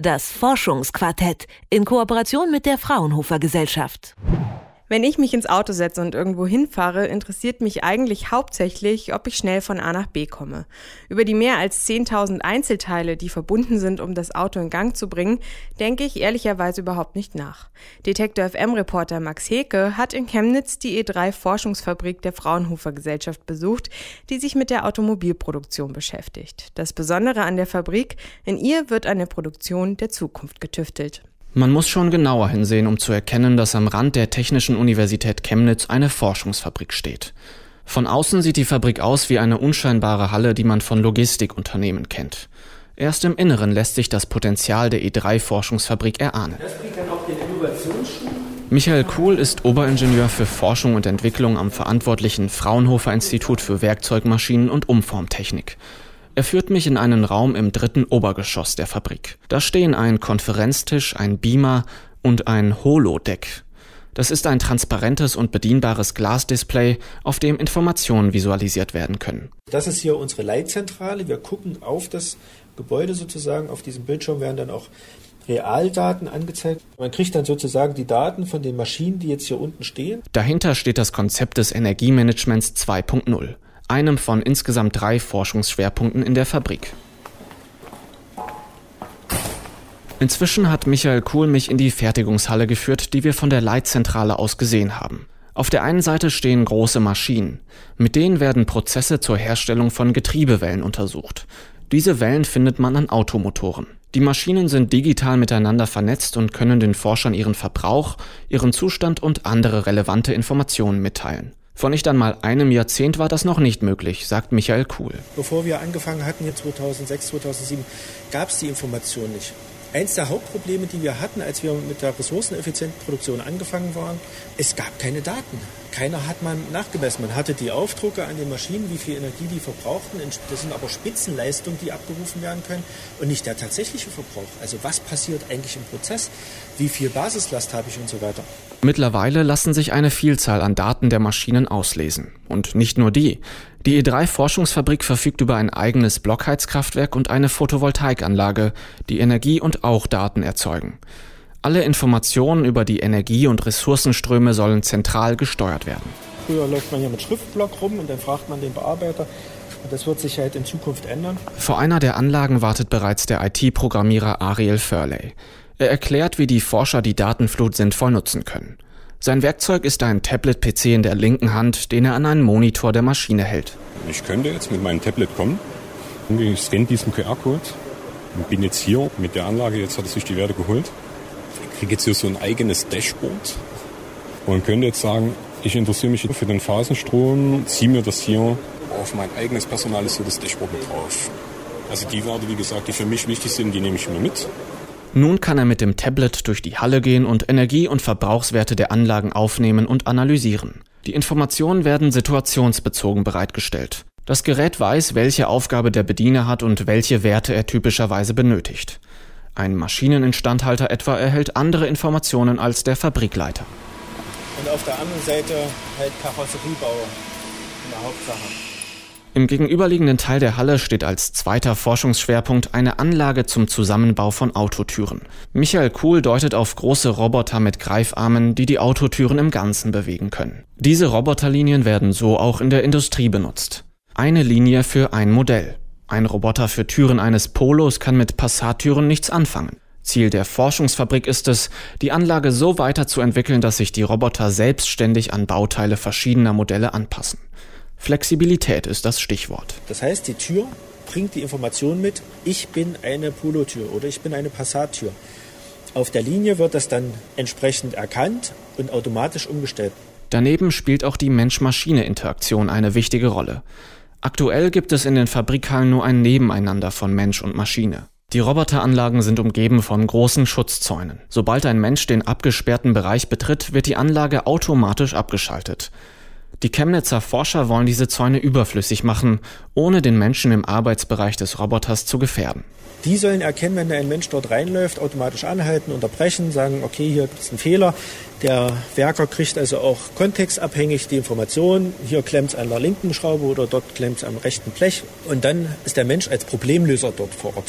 Das Forschungsquartett in Kooperation mit der Fraunhofer Gesellschaft. Wenn ich mich ins Auto setze und irgendwo hinfahre, interessiert mich eigentlich hauptsächlich, ob ich schnell von A nach B komme. Über die mehr als 10.000 Einzelteile, die verbunden sind, um das Auto in Gang zu bringen, denke ich ehrlicherweise überhaupt nicht nach. Detektor FM-Reporter Max Heke hat in Chemnitz die E3-Forschungsfabrik der Fraunhofer Gesellschaft besucht, die sich mit der Automobilproduktion beschäftigt. Das Besondere an der Fabrik, in ihr wird an der Produktion der Zukunft getüftelt. Man muss schon genauer hinsehen, um zu erkennen, dass am Rand der Technischen Universität Chemnitz eine Forschungsfabrik steht. Von außen sieht die Fabrik aus wie eine unscheinbare Halle, die man von Logistikunternehmen kennt. Erst im Inneren lässt sich das Potenzial der E3-Forschungsfabrik erahnen. Das bringt dann auch den Innovationsschub. Michael Kuhl ist Oberingenieur für Forschung und Entwicklung am verantwortlichen Fraunhofer Institut für Werkzeugmaschinen und Umformtechnik. Er führt mich in einen Raum im 3. Obergeschoss der Fabrik. Da stehen ein Konferenztisch, ein Beamer und ein Holodeck. Das ist ein transparentes und bedienbares Glasdisplay, auf dem Informationen visualisiert werden können. Das ist hier unsere Leitzentrale. Wir gucken auf das Gebäude sozusagen. Auf diesem Bildschirm werden dann auch Realdaten angezeigt. Man kriegt dann sozusagen die Daten von den Maschinen, die jetzt hier unten stehen. Dahinter steht das Konzept des Energiemanagements 2.0. Einem von insgesamt 3 Forschungsschwerpunkten in der Fabrik. Inzwischen hat Michael Kuhl mich in die Fertigungshalle geführt, die wir von der Leitzentrale aus gesehen haben. Auf der einen Seite stehen große Maschinen. Mit denen werden Prozesse zur Herstellung von Getriebewellen untersucht. Diese Wellen findet man an Automotoren. Die Maschinen sind digital miteinander vernetzt und können den Forschern ihren Verbrauch, ihren Zustand und andere relevante Informationen mitteilen. Vor nicht einmal einem Jahrzehnt war das noch nicht möglich, sagt Michael Kuhl. Bevor wir angefangen hatten, hier 2006, 2007, gab es die Information nicht. Eins der Hauptprobleme, die wir hatten, als wir mit der ressourceneffizienten Produktion angefangen waren, es gab keine Daten. Keiner hat man nachgemessen. Man hatte die Aufdrucke an den Maschinen, wie viel Energie die verbrauchten. Das sind aber Spitzenleistungen, die abgerufen werden können und nicht der tatsächliche Verbrauch. Also was passiert eigentlich im Prozess? Wie viel Basislast habe ich und so weiter? Mittlerweile lassen sich eine Vielzahl an Daten der Maschinen auslesen. Und nicht nur die. Die E3-Forschungsfabrik verfügt über ein eigenes Blockheizkraftwerk und eine Photovoltaikanlage, die Energie und auch Daten erzeugen. Alle Informationen über die Energie- und Ressourcenströme sollen zentral gesteuert werden. Früher läuft man hier mit Schriftblock rum und dann fragt man den Bearbeiter. Und das wird sich halt in Zukunft ändern. Vor einer der Anlagen wartet bereits der IT-Programmierer Ariel Furley. Er erklärt, wie die Forscher die Datenflut sinnvoll nutzen können. Sein Werkzeug ist ein Tablet-PC in der linken Hand, den er an einen Monitor der Maschine hält. Ich könnte jetzt mit meinem Tablet kommen, ich scanne diesen QR-Code und bin jetzt hier mit der Anlage, jetzt hat er sich die Werte geholt. Ich kriege jetzt hier so ein eigenes Dashboard und könnte jetzt sagen, ich interessiere mich für den Phasenstrom, ziehe mir das hier auf mein eigenes personalisiertes Dashboard mit drauf. Also die Werte, wie gesagt, die für mich wichtig sind, die nehme ich mir mit. Nun kann er mit dem Tablet durch die Halle gehen und Energie- und Verbrauchswerte der Anlagen aufnehmen und analysieren. Die Informationen werden situationsbezogen bereitgestellt. Das Gerät weiß, welche Aufgabe der Bediener hat und welche Werte er typischerweise benötigt. Ein Maschineninstandhalter etwa erhält andere Informationen als der Fabrikleiter. Und auf der anderen Seite halt Karosseriebauer in der Hauptsache. Im gegenüberliegenden Teil der Halle steht als zweiter Forschungsschwerpunkt eine Anlage zum Zusammenbau von Autotüren. Michael Kuhl deutet auf große Roboter mit Greifarmen, die die Autotüren im Ganzen bewegen können. Diese Roboterlinien werden so auch in der Industrie benutzt. Eine Linie für ein Modell. Ein Roboter für Türen eines Polos kann mit Passattüren nichts anfangen. Ziel der Forschungsfabrik ist es, die Anlage so weiterzuentwickeln, dass sich die Roboter selbstständig an Bauteile verschiedener Modelle anpassen. Flexibilität ist das Stichwort. Das heißt, die Tür bringt die Information mit, ich bin eine Polotür oder ich bin eine Passattür. Auf der Linie wird das dann entsprechend erkannt und automatisch umgestellt. Daneben spielt auch die Mensch-Maschine-Interaktion eine wichtige Rolle. Aktuell gibt es in den Fabrikhallen nur ein Nebeneinander von Mensch und Maschine. Die Roboteranlagen sind umgeben von großen Schutzzäunen. Sobald ein Mensch den abgesperrten Bereich betritt, wird die Anlage automatisch abgeschaltet. Die Chemnitzer Forscher wollen diese Zäune überflüssig machen, ohne den Menschen im Arbeitsbereich des Roboters zu gefährden. Die sollen erkennen, wenn ein Mensch dort reinläuft, automatisch anhalten, unterbrechen, sagen, okay, hier gibt es einen Fehler. Der Werker kriegt also auch kontextabhängig die Information, hier klemmt es an der linken Schraube oder dort klemmt es am rechten Blech. Und dann ist der Mensch als Problemlöser dort vor Ort.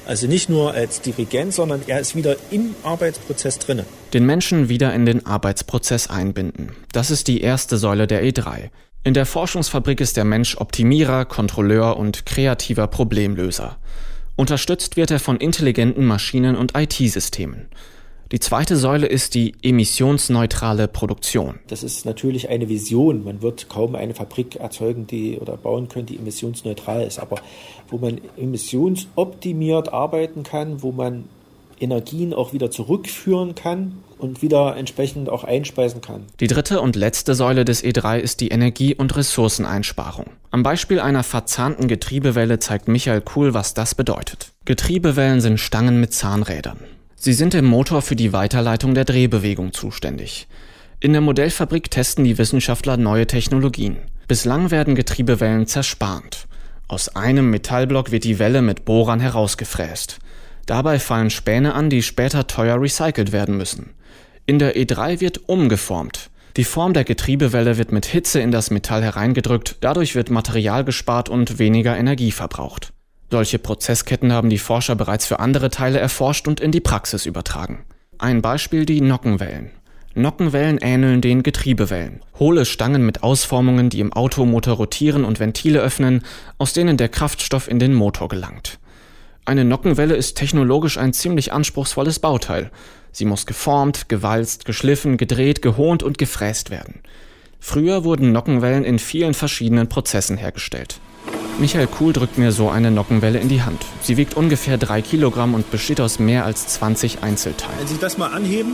Also nicht nur als Dirigent, sondern er ist wieder im Arbeitsprozess drin. Den Menschen wieder in den Arbeitsprozess einbinden. Das ist die erste Säule der E3. In der Forschungsfabrik ist der Mensch Optimierer, Kontrolleur und kreativer Problemlöser. Unterstützt wird er von intelligenten Maschinen und IT-Systemen. Die zweite Säule ist die emissionsneutrale Produktion. Das ist natürlich eine Vision. Man wird kaum eine Fabrik erzeugen, oder bauen können, die emissionsneutral ist. Aber wo man emissionsoptimiert arbeiten kann, wo man Energien auch wieder zurückführen kann und wieder entsprechend auch einspeisen kann. Die dritte und letzte Säule des E3 ist die Energie- und Ressourceneinsparung. Am Beispiel einer verzahnten Getriebewelle zeigt Michael Kuhl, was das bedeutet. Getriebewellen sind Stangen mit Zahnrädern. Sie sind im Motor für die Weiterleitung der Drehbewegung zuständig. In der Modellfabrik testen die Wissenschaftler neue Technologien. Bislang werden Getriebewellen zerspannt. Aus einem Metallblock wird die Welle mit Bohrern herausgefräst. Dabei fallen Späne an, die später teuer recycelt werden müssen. In der E3 wird umgeformt. Die Form der Getriebewelle wird mit Hitze in das Metall hereingedrückt, dadurch wird Material gespart und weniger Energie verbraucht. Solche Prozessketten haben die Forscher bereits für andere Teile erforscht und in die Praxis übertragen. Ein Beispiel die Nockenwellen. Nockenwellen ähneln den Getriebewellen. Hohle Stangen mit Ausformungen, die im Automotor rotieren und Ventile öffnen, aus denen der Kraftstoff in den Motor gelangt. Eine Nockenwelle ist technologisch ein ziemlich anspruchsvolles Bauteil. Sie muss geformt, gewalzt, geschliffen, gedreht, gehont und gefräst werden. Früher wurden Nockenwellen in vielen verschiedenen Prozessen hergestellt. Michael Kuhl drückt mir so eine Nockenwelle in die Hand. Sie wiegt ungefähr 3 Kilogramm und besteht aus mehr als 20 Einzelteilen. Wenn Sie das mal anheben,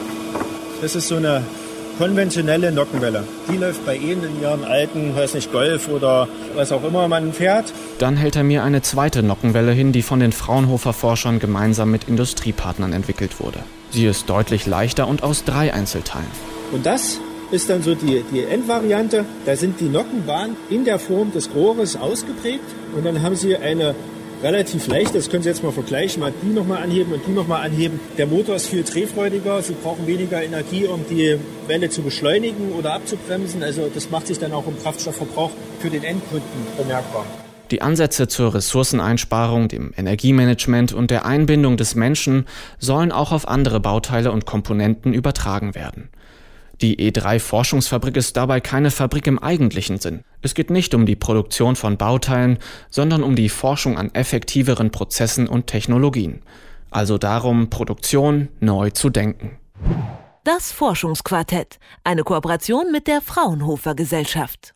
das ist so eine konventionelle Nockenwelle. Die läuft bei Ihnen in Ihren alten, Golf oder was auch immer man fährt. Dann hält er mir eine zweite Nockenwelle hin, die von den Fraunhofer-Forschern gemeinsam mit Industriepartnern entwickelt wurde. Sie ist deutlich leichter und aus 3 Einzelteilen. Und das ist dann so die Endvariante. Da sind die Nockenbahnen in der Form des Rohres ausgeprägt. Und dann haben Sie eine relativ leicht, das können Sie jetzt mal vergleichen, mal die nochmal anheben und die nochmal anheben. Der Motor ist viel drehfreudiger, Sie brauchen weniger Energie, um die Welle zu beschleunigen oder abzubremsen. Also das macht sich dann auch im Kraftstoffverbrauch für den Endkunden bemerkbar. Die Ansätze zur Ressourceneinsparung, dem Energiemanagement und der Einbindung des Menschen sollen auch auf andere Bauteile und Komponenten übertragen werden. Die E3-Forschungsfabrik ist dabei keine Fabrik im eigentlichen Sinn. Es geht nicht um die Produktion von Bauteilen, sondern um die Forschung an effektiveren Prozessen und Technologien. Also darum, Produktion neu zu denken. Das Forschungsquartett, eine Kooperation mit der Fraunhofer Gesellschaft.